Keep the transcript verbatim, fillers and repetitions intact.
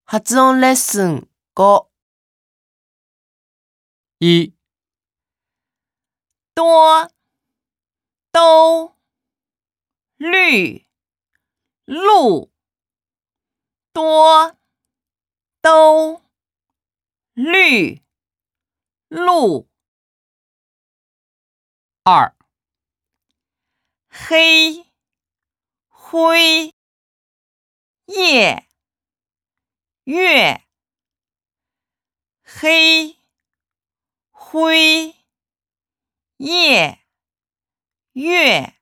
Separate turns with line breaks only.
発音レッスンご。
一、
多、都、绿、路。多、都、绿、路。
二、
黑、灰、夜、月。黑、灰、夜、月。